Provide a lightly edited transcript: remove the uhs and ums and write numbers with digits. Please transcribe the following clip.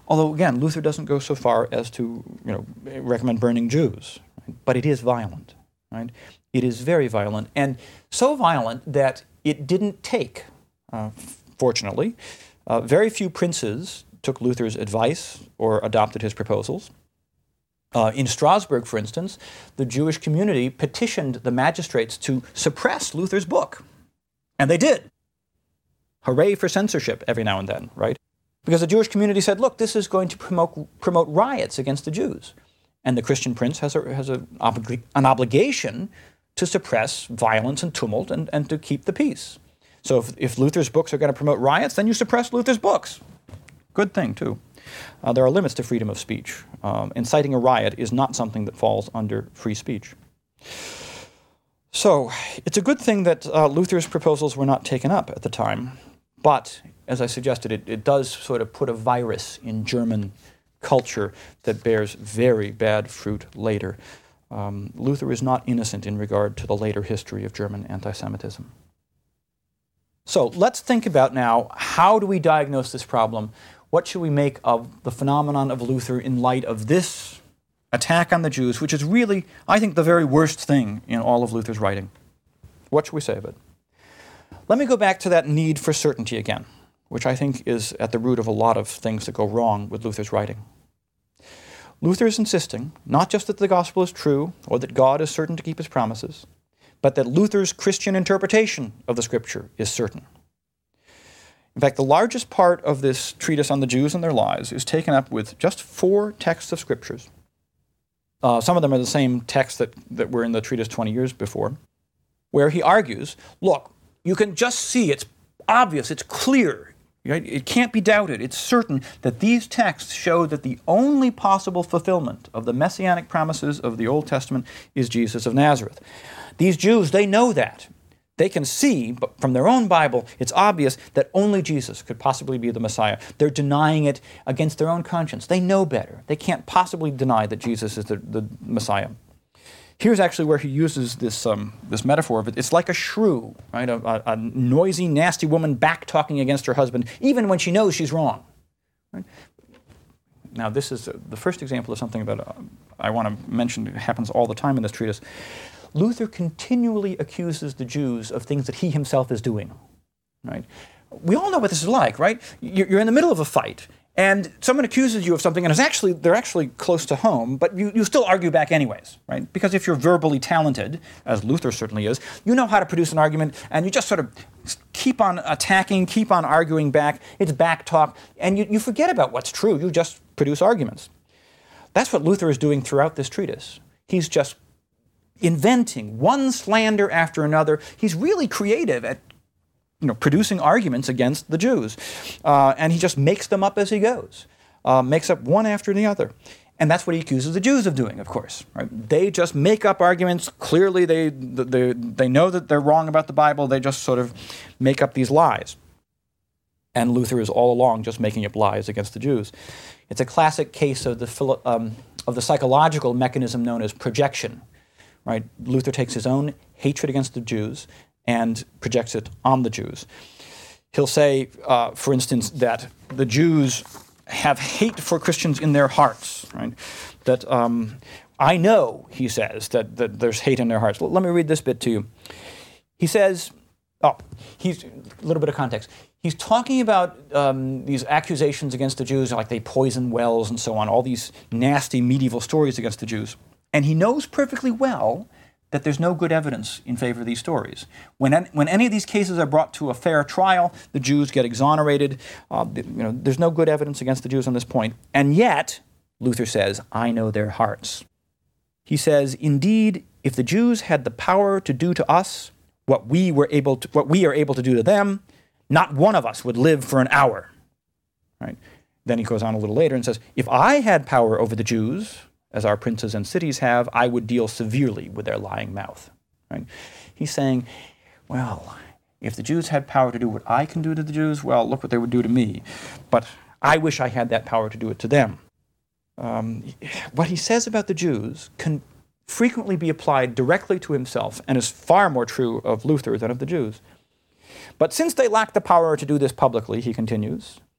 Although, again, Luther doesn't go so far as to recommend burning Jews, right? But it is violent. Right? It is very violent, and so violent that it didn't take, fortunately, very few princes took Luther's advice or adopted his proposals. In Strasbourg, for instance, the Jewish community petitioned the magistrates to suppress Luther's book. And they did. Hooray for censorship every now and then, right? Because the Jewish community said, look, this is going to promote riots against the Jews. And the Christian prince has an obligation to suppress violence and tumult and to keep the peace. So if Luther's books are going to promote riots, then you suppress Luther's books. Good thing, too. There are limits to freedom of speech. Inciting a riot is not something that falls under free speech. So it's a good thing that Luther's proposals were not taken up at the time. But, as I suggested, it does sort of put a virus in German culture that bears very bad fruit later. Luther is not innocent in regard to the later history of German anti-Semitism. So let's think about now, how do we diagnose this problem? What should we make of the phenomenon of Luther in light of this attack on the Jews, which is really, I think, the very worst thing in all of Luther's writing? What should we say of it? Let me go back to that need for certainty again, which I think is at the root of a lot of things that go wrong with Luther's writing. Luther is insisting not just that the gospel is true or that God is certain to keep his promises, but that Luther's Christian interpretation of the Scripture is certain. In fact, the largest part of this treatise on the Jews and their lies is taken up with just 4 texts of Scriptures. Some of them are the same texts that were in the treatise 20 years before, where he argues, look, you can just see, it's obvious, it's clear, right? It can't be doubted, it's certain that these texts show that the only possible fulfillment of the messianic promises of the Old Testament is Jesus of Nazareth. These Jews, they know that. They can see, but from their own Bible, it's obvious that only Jesus could possibly be the Messiah. They're denying it against their own conscience. They know better. They can't possibly deny that Jesus is the Messiah. Here's actually where he uses this metaphor of it. It's like a shrew, right? A noisy, nasty woman back-talking against her husband, even when she knows she's wrong. Right? Now, this is the first example of something that I want to mention. It happens all the time in this treatise. Luther continually accuses the Jews of things that he himself is doing. Right? We all know what this is like, right? You're in the middle of a fight, and someone accuses you of something, and they're actually close to home, but you still argue back anyways, right? Because if you're verbally talented, as Luther certainly is, you know how to produce an argument, and you just sort of keep on attacking, keep on arguing back. It's back talk, and you forget about what's true. You just produce arguments. That's what Luther is doing throughout this treatise. He's just inventing one slander after another. He's really creative at producing arguments against the Jews. And he just makes them up as he goes, makes up one after the other. And that's what he accuses the Jews of doing, of course. Right? They just make up arguments. Clearly, they know that they're wrong about the Bible. They just sort of make up these lies. And Luther is all along just making up lies against the Jews. It's a classic case of the psychological mechanism known as projection. Right? Luther takes his own hatred against the Jews and projects it on the Jews. He'll say, for instance, that the Jews have hate for Christians in their hearts. Right? That I know, he says, that there's hate in their hearts. Let me read this bit to you. He says, he's a little bit of context. He's talking about these accusations against the Jews, like they poison wells and so on, all these nasty medieval stories against the Jews. And he knows perfectly well that there's no good evidence in favor of these stories. When any of these cases are brought to a fair trial, the Jews get exonerated. There's no good evidence against the Jews on this point. And yet, Luther says, I know their hearts. He says, indeed, if the Jews had the power to do to us what we are able to do to them, not one of us would live for an hour. Right? Then he goes on a little later and says, if I had power over the Jews, as our princes and cities have, I would deal severely with their lying mouth. Right? He's saying, well, if the Jews had power to do what I can do to the Jews, well, look what they would do to me. But I wish I had that power to do it to them. What he says about the Jews can frequently be applied directly to himself and is far more true of Luther than of the Jews. But since they lack the power to do this publicly, he continues,